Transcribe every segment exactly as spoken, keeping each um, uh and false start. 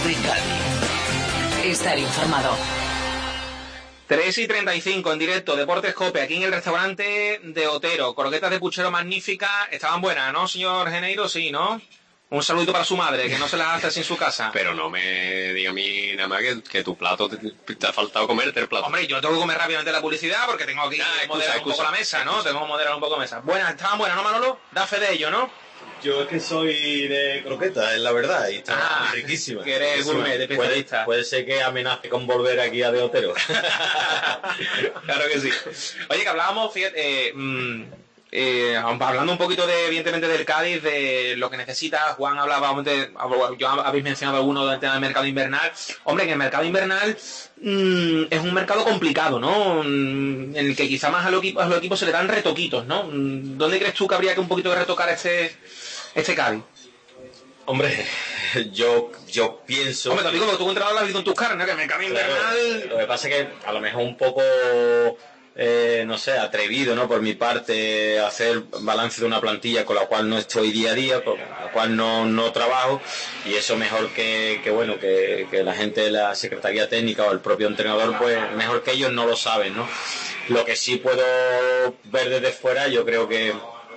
de Cádiz. Estar informado. tres y treinta y cinco en directo, Deportes Cope, aquí en el restaurante de Otero. Croquetas de puchero magníficas. Estaban buenas, ¿no, señor Geneiro? Sí, ¿no? Un saludito para su madre, que no se las hace así en su casa. Pero no me diga a mí nada más que, que tu plato te, te ha faltado comerte el plato. Hombre, yo tengo que comer rápidamente la publicidad porque tengo aquí Ah, que excusa, moderar un excusa, poco la mesa, ¿no? excusa. Tengo que moderar un poco la mesa. Buenas, estaban buenas, ¿no, Manolo? Da fe de ello, ¿no? Yo es que soy de croqueta, es la verdad, y está Ah, riquísima. que eres riquísima. gourmet, especialista. Puede, puede ser que amenace con volver aquí a De Otero. Claro que sí. Oye, que hablábamos, fíjate, eh, mm, eh, hablando un poquito de, evidentemente, del Cádiz, de lo que necesita. Juan hablaba, de, yo habéis mencionado alguno del tema del mercado invernal. Hombre, que el mercado invernal mm, es un mercado complicado, ¿no? Mm, en el que quizá más a los equipos, a los equipos se le dan retoquitos, ¿no? Mm, ¿Dónde crees tú que habría que un poquito que retocar este, este Cádiz? Hombre, yo, yo pienso... Hombre, te digo, porque tú entrenador lo has visto en tus carnes, ¿no? Que el mercado Claro, invernal... lo que pasa es que a lo mejor un poco... Eh, no sé, atrevido, ¿no? Por mi parte, hacer balance de una plantilla con la cual no estoy día a día, con la cual no, no trabajo, y eso mejor que, que bueno, que, que la gente de la Secretaría Técnica o el propio entrenador, pues mejor que ellos no lo saben, ¿no? Lo que sí puedo ver desde fuera, yo creo que,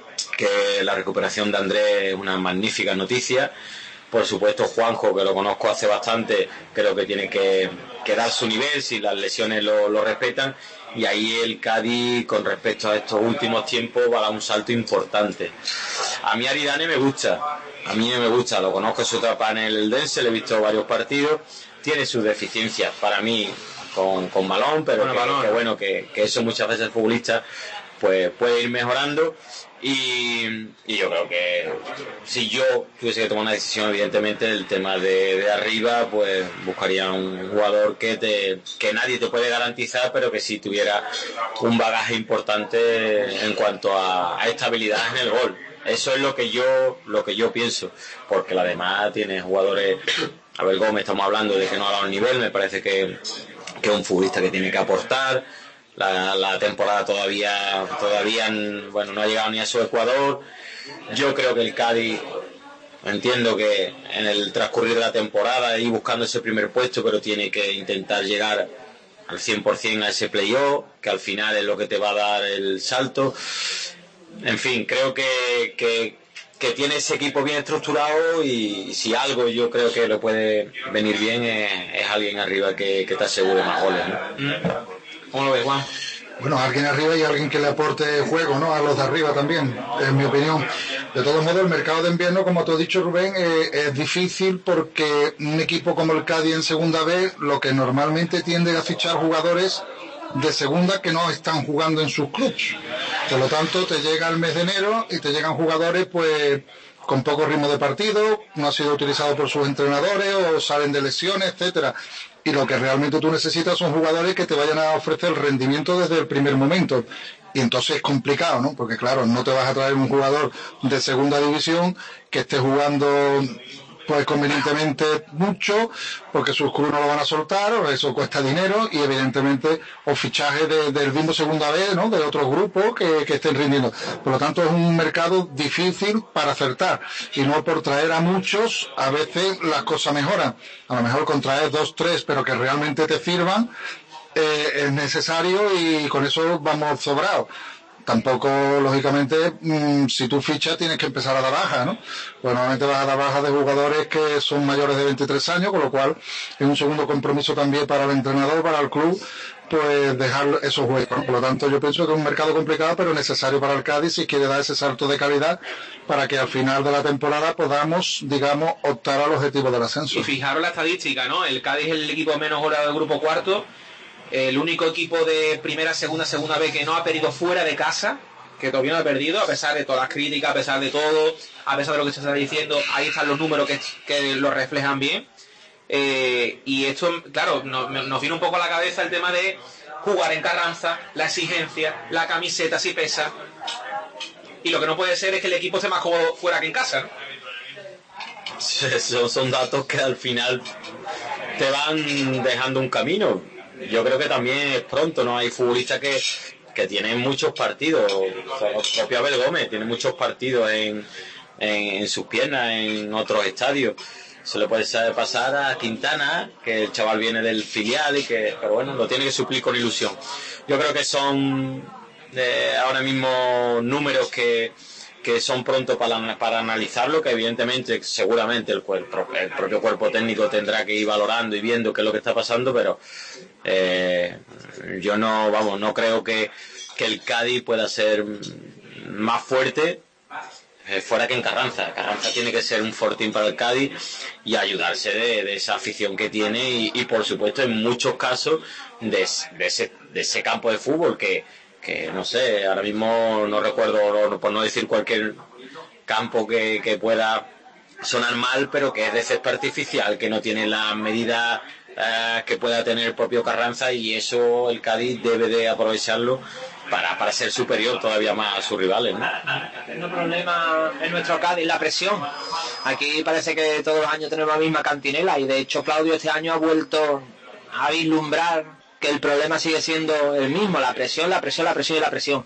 que la recuperación de Andrés es una magnífica noticia. Por supuesto, Juanjo, que lo conozco hace bastante, creo que tiene que, que dar su nivel si las lesiones lo, lo respetan. Y ahí el Cádiz, con respecto a estos últimos tiempos, va a dar un salto importante. A mí Aridane me gusta, a mí me gusta, lo conozco en su etapa en el Eldense, le he visto varios partidos, tiene sus deficiencias para mí con, con balón, pero Bueno, que, balón, que ¿no? bueno, que, que eso muchas veces el futbolista pues puede ir mejorando. Y, y yo creo que si yo tuviese que tomar una decisión, evidentemente el tema de, de arriba, pues buscaría un jugador que te, que nadie te puede garantizar, pero que sí tuviera un bagaje importante en cuanto a, a estabilidad en el gol. Eso es lo que yo lo que yo pienso, porque la demás tiene jugadores. Abel Gómez, estamos hablando de que no ha dado el nivel, me parece que, que es un futbolista que tiene que aportar. La, la temporada todavía todavía bueno no ha llegado ni a su Ecuador. Yo creo que el Cádiz, entiendo que en el transcurrir de la temporada ir buscando ese primer puesto, pero tiene que intentar llegar al cien por ciento a ese playoff, que al final es lo que te va a dar el salto. En fin, creo que, que, que tiene ese equipo bien estructurado, y, y si algo yo creo que le puede venir bien es, es alguien arriba que, que te asegure más goles, ¿no? ¿Cómo lo ves, Juan? Bueno, alguien arriba y alguien que le aporte juego, ¿no? A los de arriba también, en mi opinión. De todos modos, el mercado de invierno, como te has dicho, Rubén, eh, es difícil porque un equipo como el Cádiz en segunda B, lo que normalmente tiende a fichar jugadores de segunda que no están jugando en sus clubes. Por lo tanto, te llega el mes de enero y te llegan jugadores, pues, con poco ritmo de partido, no ha sido utilizado por sus entrenadores o salen de lesiones, etcétera. Y lo que realmente tú necesitas son jugadores que te vayan a ofrecer el rendimiento desde el primer momento. Y entonces es complicado, ¿no? Porque claro, no te vas a traer un jugador de segunda división que esté jugando pues convenientemente mucho, porque sus clubes no lo van a soltar, o eso cuesta dinero, y evidentemente o fichajes de, del mismo segunda vez, ¿no? De otros grupos que, que estén rindiendo. Por lo tanto, es un mercado difícil para acertar, y no por traer a muchos a veces las cosas mejoran. A lo mejor con traer dos, tres, pero que realmente te sirvan, eh, es necesario, y con eso vamos sobrados. Tampoco, lógicamente, mmm, si tú fichas tienes que empezar a dar baja, ¿no? Pues normalmente vas a dar baja de jugadores que son mayores de veintitrés años, con lo cual es un segundo compromiso también para el entrenador, para el club, pues dejar esos juegos, ¿no? Por lo tanto, yo pienso que es un mercado complicado, pero necesario para el Cádiz si quiere dar ese salto de calidad para que al final de la temporada podamos, digamos, optar al objetivo del ascenso. Y fijaros la estadística, ¿no? El Cádiz es el equipo menos goleado del grupo cuarto. El único equipo de primera, segunda, segunda B que no ha perdido fuera de casa, que todavía no ha perdido, a pesar de todas las críticas, a pesar de todo, a pesar de lo que se está diciendo, ahí están los números que, que lo reflejan bien. Eh, y esto, claro, nos, nos viene un poco a la cabeza el tema de jugar en Carranza, la exigencia, la camiseta si pesa. Y lo que no puede ser es que el equipo esté más cómodo fuera que en casa, ¿no? Son, son datos que al final te van dejando un camino. Yo creo que también es pronto, ¿no? Hay futbolistas que, que tienen muchos partidos, o sea, el propio Abel Gómez tiene muchos partidos en, en, en sus piernas, en otros estadios. se le puede pasar a Quintana, que el chaval viene del filial y que, pero bueno, lo tiene que suplir con ilusión. Yo creo que son eh, ahora mismo números que que son pronto para, para analizarlo, que evidentemente, seguramente el, cuerpo, el propio cuerpo técnico tendrá que ir valorando y viendo qué es lo que está pasando, pero eh, yo no, vamos, no creo que, que el Cádiz pueda ser más fuerte eh, fuera que en Carranza. Carranza tiene que ser un fortín para el Cádiz y ayudarse de, de esa afición que tiene y, y por supuesto en muchos casos de, de, ese, de ese campo de fútbol que que no sé, ahora mismo no recuerdo, no, por no decir cualquier campo que, que pueda sonar mal, pero que es de césped artificial, que no tiene las medidas eh, que pueda tener el propio Carranza, y eso el Cádiz debe de aprovecharlo para, para ser superior todavía más a sus rivales, ¿no? El problema en nuestro Cádiz, la presión. Aquí parece que todos los años tenemos la misma cantinela, y de hecho Claudio este año ha vuelto a vislumbrar que el problema sigue siendo el mismo, la presión, la presión, la presión y la presión.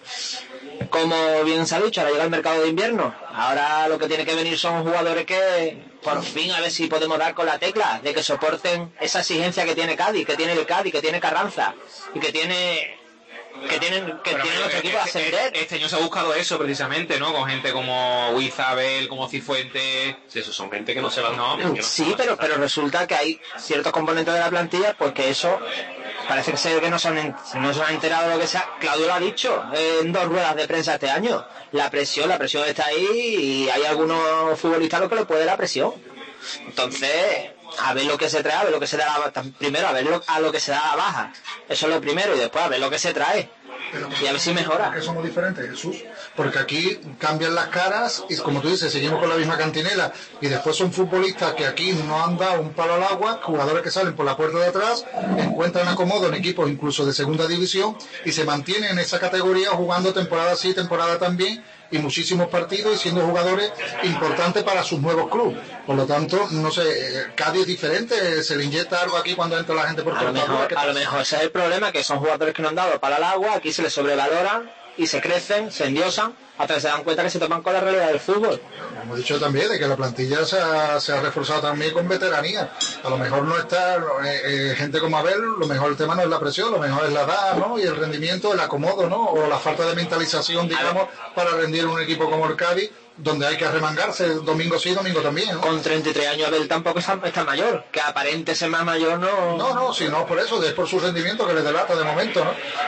Como bien se ha dicho, ahora llega el mercado de invierno, ahora lo que tiene que venir son jugadores que, por fin, a ver si podemos dar con la tecla, de que soporten esa exigencia que tiene Cádiz, que tiene el Cádiz, que tiene Carranza, y que tiene... que tienen que tiene nuestro equipo a ascender. Este año se ha buscado eso precisamente, ¿no? Con gente como Huizabel, como Cifuentes. Sí, esos son gente que no se van, no. no sí, pero pero resulta que hay ciertos componentes de la plantilla, pues que eso parece que ser que no son no se han enterado de lo que sea. Claudio lo ha dicho en dos ruedas de prensa este año. La presión, la presión está ahí, y hay algunos futbolistas a los que le puede la presión. Entonces, a ver lo que se trae, a ver lo que se da la, primero a ver lo, a lo que se da la baja, eso es lo primero, y después a ver lo que se trae. Pero, y a ver si mejora. Que somos diferentes, Jesús, porque aquí cambian las caras y, como tú dices, seguimos con la misma cantinela, y después son futbolistas que aquí no han dado un palo al agua, jugadores que salen por la puerta de atrás, encuentran acomodo en equipos incluso de segunda división y se mantienen en esa categoría jugando temporada sí, temporada también, y muchísimos partidos, y siendo jugadores importantes para sus nuevos clubes. Por lo tanto, no sé, Cádiz es diferente, se le inyecta algo aquí cuando entra la gente por a lo mejor, a lo mejor ese es el problema, que son jugadores que no han dado para el agua, aquí se les sobrevaloran y se crecen, se endiosan, hasta que se dan cuenta que se toman con la realidad del fútbol. Hemos dicho también de que la plantilla se ha, se ha reforzado también con veteranía. A lo mejor no está eh, eh, gente como Abel, lo mejor el tema no es la presión, lo mejor es la edad, ¿no? Y el rendimiento, el acomodo, ¿no? O la falta de mentalización, digamos, para rendir un equipo como el Cádiz, donde hay que arremangarse domingo sí, domingo también, ¿no? Con treinta y tres años Abel tampoco está, está mayor, que aparente ser más mayor no... No, no, si no es por eso, es por su rendimiento que le delata de momento, ¿no?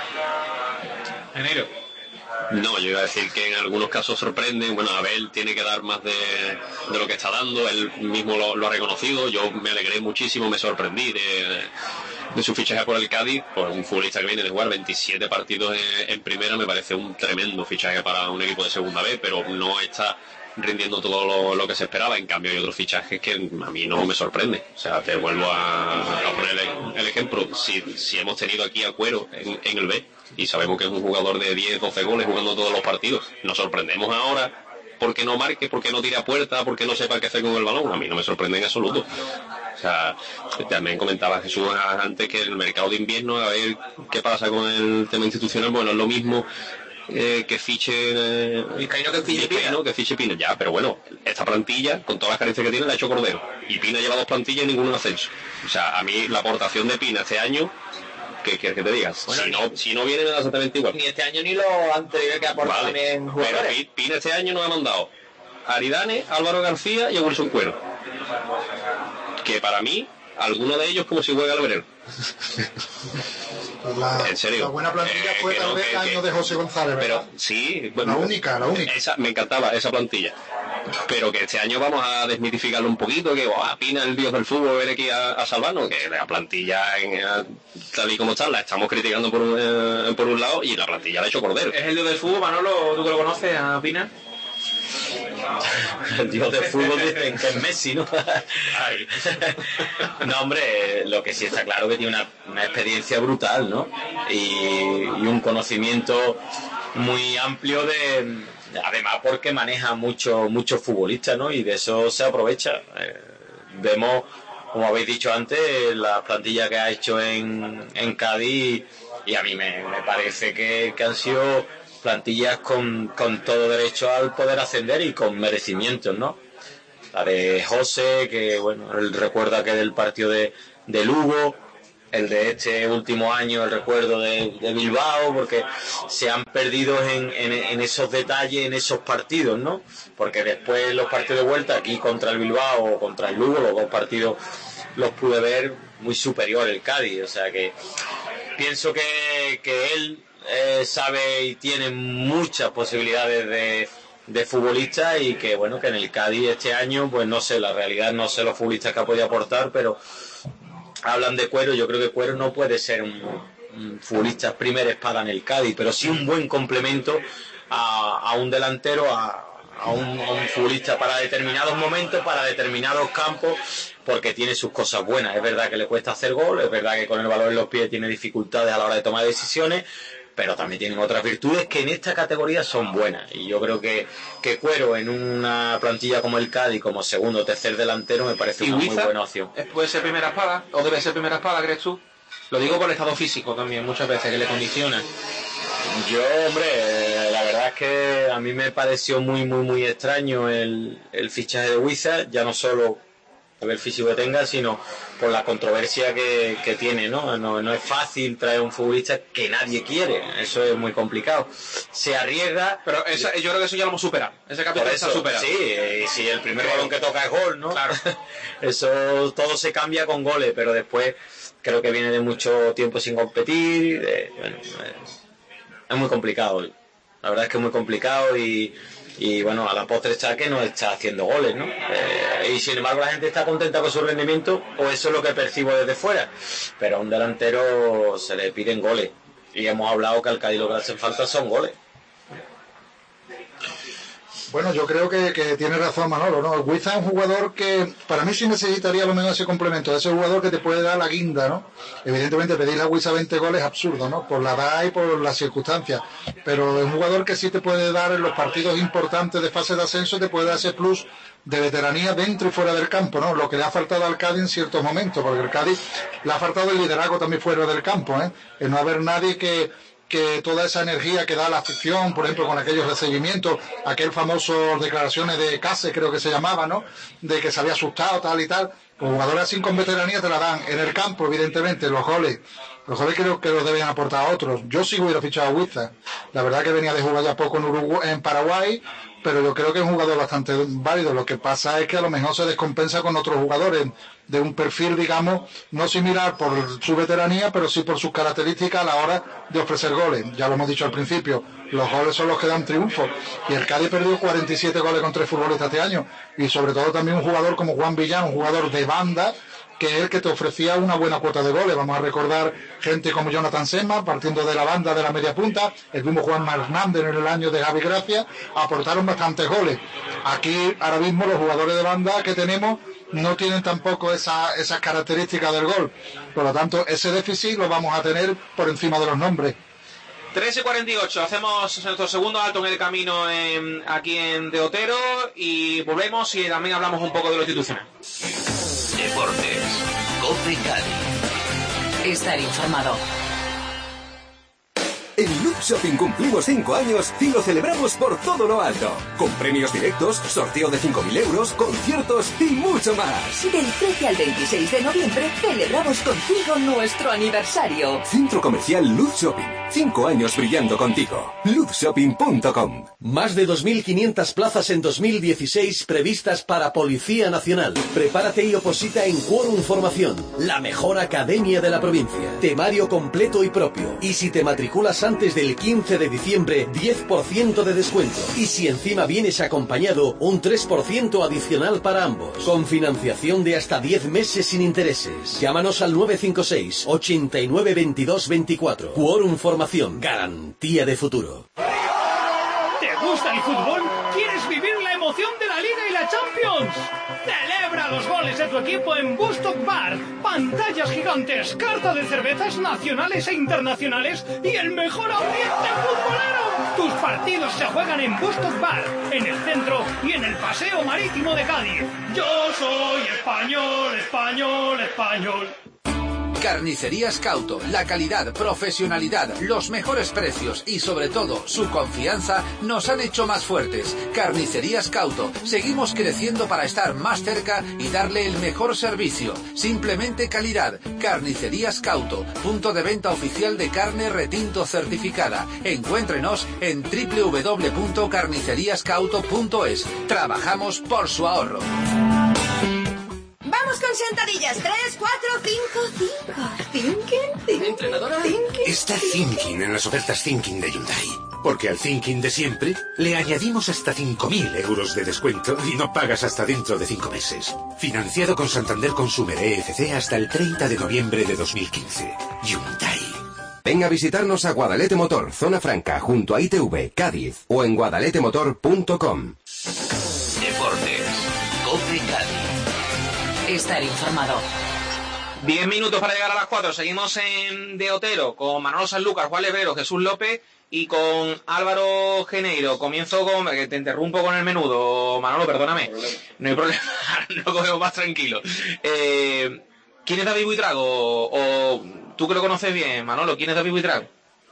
Enero. No, yo iba a decir que en algunos casos sorprenden. Bueno, Abel tiene que dar más de, de lo que está dando, él mismo lo, lo ha reconocido. Yo me alegré muchísimo, me sorprendí de, de su fichaje por el Cádiz, por un futbolista que viene de jugar veintisiete partidos en, en primera. Me parece un tremendo fichaje para un equipo de segunda B, pero no está rindiendo todo lo, lo que se esperaba. En cambio hay otros fichajes que a mí no me sorprende. O sea, te vuelvo a, a poner el, el ejemplo. Si, si hemos tenido aquí a Cuero en, en el B, y sabemos que es un jugador de diez, doce goles jugando todos los partidos, nos sorprendemos ahora porque no marque, porque no tire a puerta, porque no sepa qué hacer con el balón. A mí no me sorprende en absoluto. O sea, también comentaba Jesús antes que el mercado de invierno, a ver qué pasa con el tema institucional. Bueno, es lo mismo eh, que fiche eh, Vizcaíno que fiche Pina. que fiche Pina, ya, pero bueno, esta plantilla, con todas las carencias que tiene, la ha hecho Cordero, y Pina lleva dos plantillas y ninguno en ascenso. O sea, a mí la aportación de Pina este año, ¿qué quieres que te digas? Bueno, si, no, si no viene exactamente igual. Ni este año ni lo anterior que aporta Vale, también jugadores. pero Pina este año nos ha mandado a Aridane, Álvaro García y a Wilson Cuero, que para mí alguno de ellos como si juega al Verero. La, en serio, la buena plantilla eh, fue que tal no, vez que, año que, de José González, ¿verdad? pero sí, bueno, la única, la única. Esa, me encantaba esa plantilla, pero que este año vamos a desmitificarlo un poquito, que oh, Pina el dios del fútbol viene aquí a, a salvarnos, que la plantilla en, tal y como está la estamos criticando por un, eh, por un lado, y la plantilla la ha hecho Cordero. ¿Es el dios del fútbol, Manolo? ¿Tú que lo conoces, a Pina? El dios del fútbol dicen que es Messi, ¿no? No, hombre, lo que sí está claro que tiene una, una experiencia brutal, ¿no? Y, y un conocimiento muy amplio de... Además porque maneja muchos muchos futbolistas, ¿no? Y de eso se aprovecha. Eh, vemos, como habéis dicho antes, la plantilla que ha hecho en, en Cádiz, y a mí me, me parece que, que han sido plantillas con, con todo derecho al poder ascender y con merecimientos, ¿no? la de José, que bueno, él recuerda que del partido de, de Lugo, el de este último año, el recuerdo de, de Bilbao, porque se han perdido en, en, en esos detalles, en esos partidos, ¿no? Porque después los partidos de vuelta, aquí contra el Bilbao o contra el Lugo, los dos partidos los pude ver muy superior el Cádiz, o sea que pienso que, que él eh, sabe y tiene muchas posibilidades de, de futbolista, y que bueno, que en el Cádiz este año, pues no sé, la realidad no sé los futbolistas que ha podido aportar, pero hablan de Cuero, yo creo que Cuero no puede ser un, un futbolista primera espada en el Cádiz, pero sí un buen complemento a, a un delantero, a, a, un, a un futbolista para determinados momentos, para determinados campos, porque tiene sus cosas buenas. Es verdad que le cuesta hacer gol, es verdad que con el balón en los pies tiene dificultades a la hora de tomar decisiones, pero también tienen otras virtudes que en esta categoría son buenas, y yo creo que, que Cuero en una plantilla como el Cádiz, como segundo o tercer delantero, me parece una muy buena opción. ¿Puede ser primera espada o debe ser primera espada, crees tú? Lo digo por el estado físico también, muchas veces, que le condiciona. Yo, hombre, la verdad es que a mí me pareció muy, muy, muy extraño el, el fichaje de Huiza, ya no solo por el físico que tenga, sino por la controversia que, que tiene, ¿no? ¿no? No es fácil traer un futbolista que nadie quiere, eso es muy complicado. Se arriesga... Pero esa, yo creo que eso ya lo hemos superado, ese capítulo está superado. Sí, y si el primer balón que toca es gol, ¿no? Claro. Eso todo se cambia con goles, pero después creo que viene de mucho tiempo sin competir, de, bueno, es muy complicado, la verdad es que es muy complicado, y... y bueno, a la postre está que no está haciendo goles, ¿no? Eh, y sin embargo la gente está contenta con su rendimiento, o eso es lo que percibo desde fuera, pero a un delantero se le piden goles, y hemos hablado que al Cádiz lo que le hacen falta son goles. Bueno, yo creo que, que tiene razón Manolo, ¿no? Huiza es un jugador que para mí sí necesitaría a lo menos ese complemento, ese jugador que te puede dar la guinda, ¿no? Evidentemente pedirle a Huiza veinte goles es absurdo, ¿no? Por la edad y por las circunstancias, pero es un jugador que sí te puede dar en los partidos importantes de fase de ascenso, te puede dar ese plus de veteranía dentro y fuera del campo, ¿no? Lo que le ha faltado al Cádiz en ciertos momentos, porque el Cádiz le ha faltado el liderazgo también fuera del campo, ¿eh? El no haber nadie que que toda esa energía que da la afición, por ejemplo, con aquellos recibimientos, aquel famoso declaraciones de Case, creo que se llamaba, ¿no? De que se había asustado, tal y tal. Los jugadores así con veteranía te la dan. En el campo, evidentemente, los goles. Los goles creo que los deben aportar a otros. Yo sí hubiera fichado a Huiza. La verdad que venía de jugar ya poco en Uruguay, en Paraguay, pero yo creo que es un jugador bastante válido. Lo que pasa es que a lo mejor se descompensa con otros jugadores de un perfil, digamos, no similar por su veteranía, pero sí por sus características a la hora de ofrecer goles. Ya lo hemos dicho al principio, los goles son los que dan triunfo, y el Cádiz perdió cuarenta y siete goles con tres futbolistas este año, y sobre todo también un jugador como Juan Villán, un jugador de banda, que es el que te ofrecía una buena cuota de goles. Vamos a recordar gente como Jonathan Sema, partiendo de la banda de la media punta, el mismo Juan Hernández en el año de Javi Gracia, aportaron bastantes goles. Aquí ahora mismo los jugadores de banda que tenemos no tienen tampoco esa, esas características del gol, por lo tanto ese déficit lo vamos a tener por encima de los nombres. trece cuarenta y ocho, hacemos nuestro segundo alto en el camino en, aquí en De Otero, y volvemos y también hablamos un poco de lo institucional. Deportes, COPE Cádiz. Estar informado. En Lux Shopping cumplimos cinco años y lo celebramos por todo lo alto. Con premios directos, sorteo de cinco mil euros, conciertos y mucho más. Del trece al veintiséis de noviembre celebramos contigo nuestro aniversario. Centro Comercial Lux Shopping. cinco años brillando contigo. luz shopping punto com. Más de dos mil quinientas plazas en dos mil dieciséis previstas para Policía Nacional. Prepárate y oposita en Quórum Formación, la mejor academia de la provincia. Temario completo y propio. Y si te matriculas antes del quince de diciembre, diez por ciento de descuento. Y si encima vienes acompañado, un tres por ciento adicional para ambos. Con financiación de hasta diez meses sin intereses. Llámanos al nueve cinco seis, ochenta y nueve, veintidós, veinticuatro. Quórum Formación, garantía de futuro. ¿Te gusta el fútbol? ¿Quieres vivir la emoción de la Liga y la Champions? Celebra los goles de tu equipo en Bustock Bar. Pantallas gigantes, carta de cervezas nacionales e internacionales y el mejor ambiente futbolero. Tus partidos se juegan en Bustock Bar, en el centro y en el Paseo Marítimo de Cádiz. Yo soy español, español, español. Carnicerías Cauto, la calidad, profesionalidad, los mejores precios y sobre todo su confianza nos han hecho más fuertes. Carnicerías Cauto, seguimos creciendo para estar más cerca y darle el mejor servicio. Simplemente calidad. Carnicerías Cauto, punto de venta oficial de carne retinto certificada. Encuéntrenos en doble u doble u doble u punto carnicerías cauto punto es. Trabajamos por su ahorro. Vamos con sentadillas. Tres, cuatro, cinco, cinco. Thinking, ¿Entrenadora? Thinking. Está Thinking en las ofertas Thinking de Hyundai. Porque al Thinking de siempre le añadimos hasta cinco mil euros de descuento y no pagas hasta dentro de cinco meses. Financiado con Santander Consumer E F C hasta el treinta de noviembre de dos mil quince. Hyundai. Ven a visitarnos a Guadalete Motor, Zona Franca, junto a I T V, Cádiz, o en guadalete motor punto com. Deportes. COPE Cádiz. Estar informado. Diez minutos para llegar a las cuatro. Seguimos en De Otero con Manolo Sanlúcar, Juan Lebrero, Jesús López y con Álvaro Geneiro. Comienzo con... que te interrumpo con el menudo. Manolo, perdóname. No hay problema. No cogemos más tranquilo. Eh, ¿Quién es David Buitrago? O, o tú que lo conoces bien, Manolo, ¿quién es David Buitrago?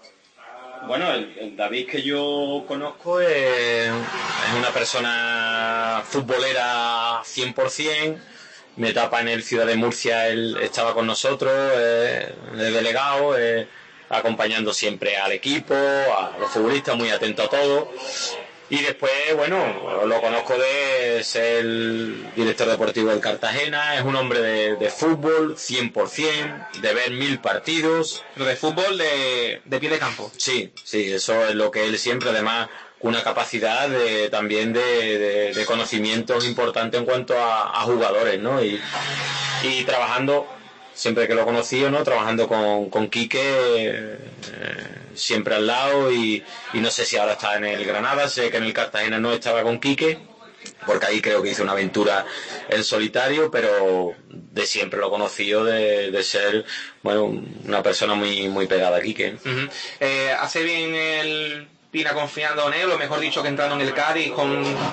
Bueno, el, el David que yo conozco es, es una persona futbolera cien por ciento. Mi etapa en el Ciudad de Murcia, él estaba con nosotros, eh, de delegado, eh, acompañando siempre al equipo, a los futbolistas, muy atento a todo. Y después, bueno, lo conozco de ser el director deportivo del Cartagena, es un hombre de, de fútbol cien por ciento, de ver mil partidos. Pero de fútbol de, de pie de campo. Sí, sí, eso es lo que él siempre, además, una capacidad de, también de, de, de conocimientos importantes en cuanto a, a jugadores, ¿no? Y, y trabajando, siempre que lo he conocido, ¿no? Trabajando con, con Quique, eh, siempre al lado, y, y no sé si ahora está en el Granada, sé que en el Cartagena no estaba con Quique, porque ahí creo que hizo una aventura en solitario, pero de siempre lo he conocido de, de ser, bueno, una persona muy, muy pegada a Quique. Uh-huh. Eh, hace bien el Pina confiando en él, o mejor dicho que entrando en el Cádiz con...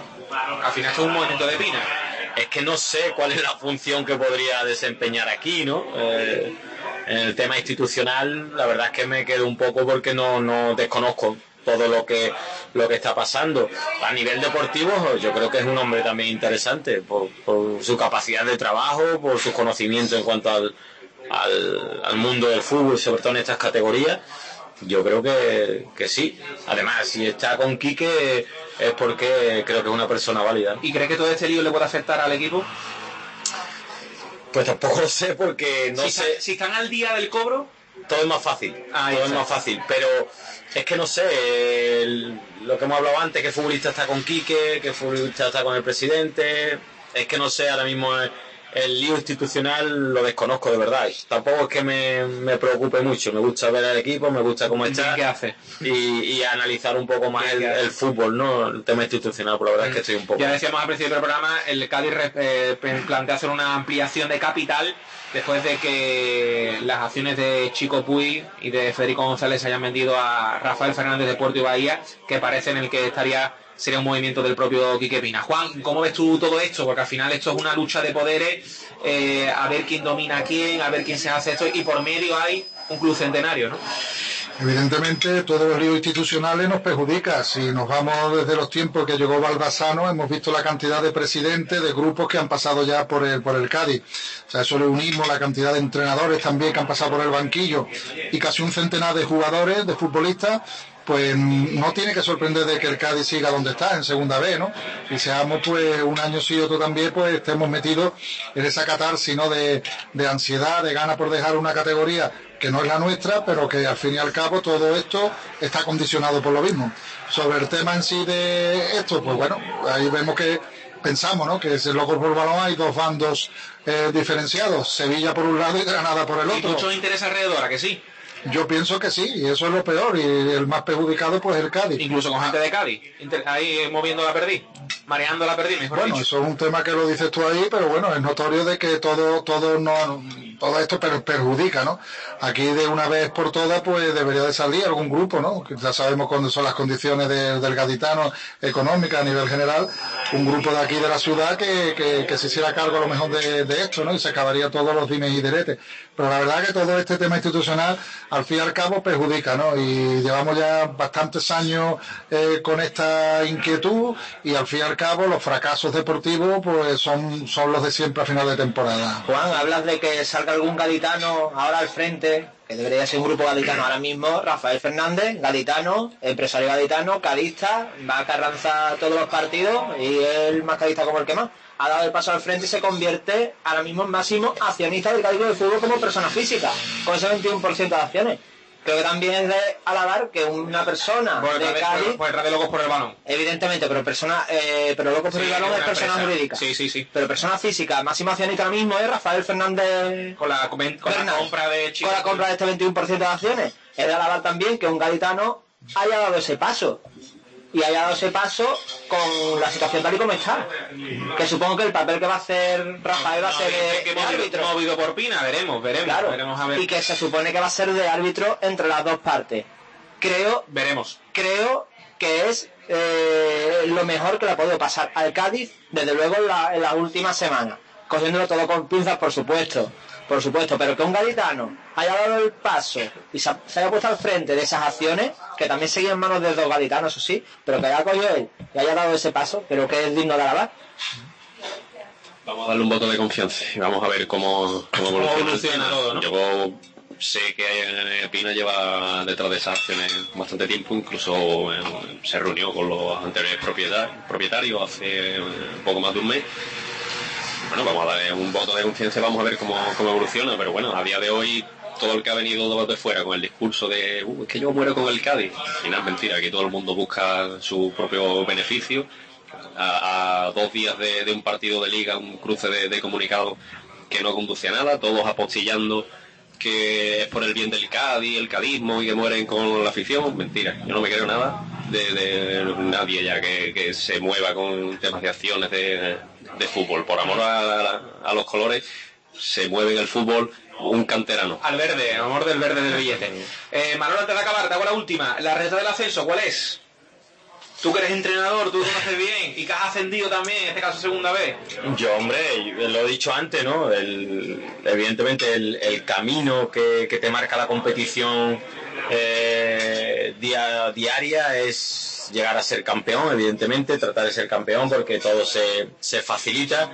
Al final es un movimiento de Pina. Es que no sé cuál es la función que podría desempeñar aquí, ¿no? Eh, en el tema institucional, la verdad es que me quedo un poco porque no, no desconozco todo lo que lo que está pasando. A nivel deportivo, yo creo que es un hombre también interesante por, por su capacidad de trabajo, por sus conocimientos en cuanto al, al, al mundo del fútbol, sobre todo en estas categorías. Yo creo que, que sí. Además, si está con Quique es porque creo que es una persona válida. ¿Y crees que todo este lío le puede afectar al equipo? Pues tampoco lo sé, porque no si sé... Están, si están al día del cobro... Todo es más fácil, ah, todo es más fácil, pero es que no sé, el, lo que hemos hablado antes, que futbolista está con Quique, que futbolista está con el presidente, es que no sé, ahora mismo el, el lío institucional lo desconozco de verdad. Tampoco es que me, me preocupe mucho, me gusta ver al equipo, me gusta cómo está. ¿Qué hace? Y, y analizar un poco más el, el fútbol, ¿no? El tema institucional, por la verdad mm. es que estoy un poco... Ya decíamos al principio del programa, el Cádiz eh, plantea hacer una ampliación de capital después de que las acciones de Chico Puig y de Federico González se hayan vendido a Rafael Fernández de Puerto y Bahía, que parece en el que estaría... sería un movimiento del propio Quique Pina. Juan, ¿cómo ves tú todo esto? Porque al final esto es una lucha de poderes, eh, a ver quién domina a quién, a ver quién se hace esto, y por medio hay un club centenario, ¿no? Evidentemente, todos los líos institucionales nos perjudican. Si nos vamos desde los tiempos que llegó Balbasano, hemos visto la cantidad de presidentes, de grupos que han pasado ya por el, por el Cádiz. O sea, eso le unimos la cantidad de entrenadores también que han pasado por el banquillo y casi un centenar de jugadores, de futbolistas. Pues no tiene que sorprender de que el Cádiz siga donde está, en segunda B, ¿no? Y seamos, pues, un año sí y otro también, pues, estemos metidos en esa catarsis, ¿no? De, de ansiedad, de ganas por dejar una categoría que no es la nuestra, pero que al fin y al cabo todo esto está condicionado por lo mismo. Sobre el tema en sí de esto, pues bueno, ahí vemos que pensamos, ¿no? Que en los por balón hay dos bandos eh, diferenciados, Sevilla por un lado y Granada por el otro. Y mucho interés alrededor, ¿a que sí? Yo pienso que sí, y eso es lo peor, y el más perjudicado pues el Cádiz. Incluso con gente de Cádiz, ahí moviendo la perdiz. mareando la perdiz, mejor Bueno, dicho. eso es un tema que lo dices tú ahí, pero bueno, es notorio de que todo todo no todo esto per- perjudica, ¿no? Aquí de una vez por todas, pues debería de salir algún grupo, ¿no? Que ya sabemos cuándo son las condiciones de- del gaditano económicas a nivel general, un grupo de aquí de la ciudad que, que, que se hiciera cargo a lo mejor de, de esto, ¿no? Y se acabaría todos los dimes y diretes. Pero la verdad que todo este tema institucional, al fin y al cabo, perjudica, ¿no? Y llevamos ya bastantes años eh, con esta inquietud y al fin y al cabo los fracasos deportivos pues son, son los de siempre a final de temporada. Juan, hablas de que salga algún gaditano ahora al frente, que debería ser un grupo gaditano ahora mismo. Rafael Fernández, gaditano, empresario gaditano, cadista, va a Carranza todos los partidos y él más cadista como el que más. Ha dado el paso al frente y se convierte ahora mismo en máximo accionista del Cádiz de Fútbol como persona física, con ese veintiuno por ciento de acciones. Creo que también es de alabar que una persona Por de detrás de, Cádiz... por, por detrás de locos por el balón. Evidentemente, pero persona, eh, pero locos por Sí, el balón es una persona empresa. jurídica. Sí, sí, sí. Pero persona física, máximo accionista ahora mismo es Rafael Fernández Con la, con la compra de Chico. con la compra de este veintiuno por ciento de acciones. Es de alabar también que un gaditano haya dado ese paso. Y haya dado ese paso con la situación tal y como está. Que supongo que el papel que va a hacer Rafael va a No, ser dice de, que de movido- árbitro. movido por Pina, veremos, veremos, Claro. veremos a ver. Y que se supone que va a ser de árbitro entre las dos partes. Creo, Veremos. creo que es eh, lo mejor que le ha podido pasar al Cádiz, desde luego en, la, en las últimas semanas. Cogiéndolo todo con pinzas, por supuesto. Por supuesto, pero que un gaditano haya dado el paso y se, se haya puesto al frente de esas acciones, que también seguían en manos de dos gaditanos, eso sí, pero que haya cogido él y haya dado ese paso, creo que es digno de alabar. Vamos a darle un voto de confianza y vamos a ver cómo, cómo evoluciona, evoluciona todo, ¿no? Yo sé que eh, Pina lleva detrás de esas acciones bastante tiempo, incluso eh, se reunió con los anteriores propietarios, propietarios hace eh, poco más de un mes. Bueno, vamos a darle un voto de confianza y vamos a ver cómo, cómo evoluciona, pero bueno, a día de hoy todo el que ha venido de fuera con el discurso de uh, es que yo muero con el Cádiz, al final es mentira, aquí todo el mundo busca su propio beneficio. A, a dos días de, de un partido de liga, un cruce de, de comunicados que no conduce a nada, todos apostillando que es por el bien del Cádiz, el cadismo y que mueren con la afición. Mentira, yo no me creo nada de, de nadie ya que, que se mueva con temas de acciones de, de fútbol. Por amor a, a los colores se mueve en el fútbol un canterano. Al verde, amor del verde del billete. Eh, Manolo, antes de acabar, te hago la última. La receta del ascenso, ¿cuál es? Tú que eres entrenador, tú lo conoces bien y que has ascendido también, en este caso segunda vez. Yo, hombre, yo lo he dicho antes, ¿no? El, evidentemente el, el camino que, que te marca la competición eh, día, diaria es llegar a ser campeón, evidentemente, tratar de ser campeón porque todo se, se facilita,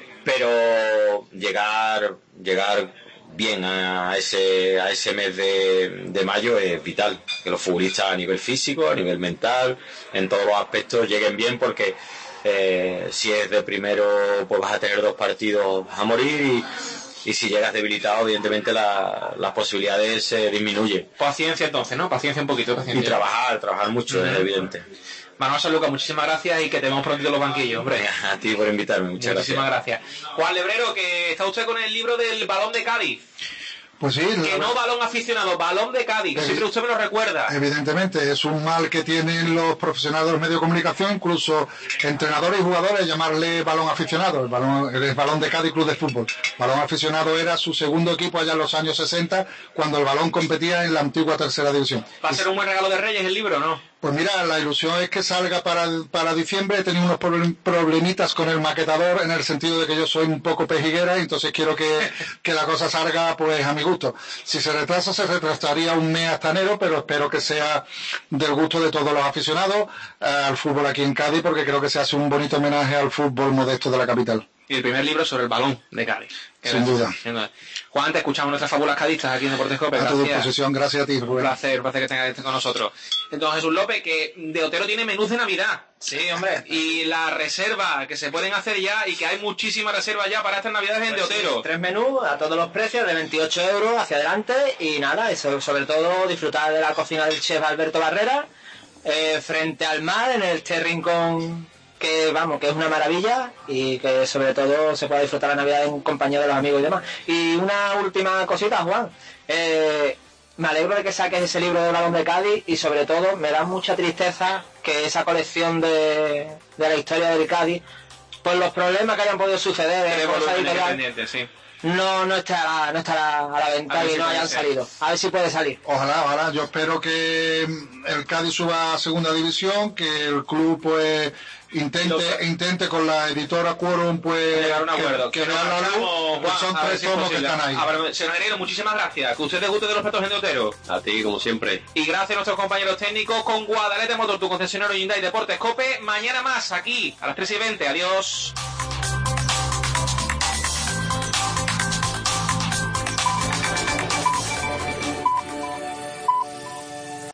pero llegar, llegar bien a ese, a ese mes de, de mayo es vital, que los futbolistas a nivel físico, a nivel mental, en todos los aspectos lleguen bien porque eh, si es de primero pues vas a tener dos partidos a morir y, y si llegas debilitado evidentemente la, las posibilidades se disminuyen. Paciencia entonces, ¿no? Paciencia un poquito, paciencia. Y trabajar, trabajar mucho, es evidente. Manuel Sanluca, muchísimas gracias y que te vemos prontito en los banquillos, hombre. A ti por invitarme, muchas Muchísimas gracias. gracias. Juan Lebrero, que está usted con el libro del balón de Cádiz. Pues sí, Que no balón aficionado, balón de Cádiz, que siempre usted me lo recuerda. Evidentemente, es un mal que tienen los profesionales de los medios de comunicación, incluso entrenadores y jugadores, llamarle balón aficionado, el balón, el balón de Cádiz Club de Fútbol. Balón aficionado era su segundo equipo allá en los años sesenta, cuando el balón competía en la antigua tercera división. ¿Va a ser un buen regalo de Reyes el libro, no? Pues mira, la ilusión es que salga para, para diciembre. He tenido unos problemitas con el maquetador en el sentido de que yo soy un poco pejiguera y entonces quiero que, que la cosa salga pues a mi gusto. Si se retrasa, se retrasaría un mes hasta enero, pero espero que sea del gusto de todos los aficionados eh, al fútbol aquí en Cádiz, porque creo que se hace un bonito homenaje al fútbol modesto de la capital. Y el primer libro sobre el balón de Cádiz. Sin duda. Juan, te escuchamos nuestras fabulas cadistas aquí en Deportes Cope. A tu disposición, gracias a ti, Rubén. Un placer, un placer que tengas con nosotros. Entonces, Jesús López, que de Otero tiene menús de Navidad. Sí, hombre. Y la reserva que se pueden hacer ya y que hay muchísimas reservas ya para estas Navidades en Pues de Otero. sí, tres menús a todos los precios de veintiocho euros hacia adelante y nada, eso, sobre todo disfrutar de la cocina del chef Alberto Barrera eh, frente al mar en este rincón que vamos, que es una maravilla y que sobre todo se pueda disfrutar la Navidad en compañía de los amigos y demás. Y una última cosita, Juan. Eh, me alegro de que saques ese libro de Balón de Cádiz y sobre todo me da mucha tristeza que esa colección de, de la historia del Cádiz, por los problemas que hayan podido suceder en cosa editorial, sí. no, no estará, no estará a la venta y si no hayan ser. salido. A ver si puede salir. Ojalá, ojalá. Yo espero que el Cádiz suba a segunda división, que el club pues intente Lo- intente con la editora Quorum pues Llegar a un acuerdo. que, que nos vean la marchamos, luz, pues Juan, son a ver tres si es tomos que posible. están ahí. A ver, señor Negreiro, muchísimas gracias. Que usted disfrute de los platos en de Otero. A ti, como siempre. Y gracias a nuestros compañeros técnicos con Guadalete Motor, tu concesionario Hyundai Deportes Cope. Mañana más aquí a las tres y veinte. Adiós.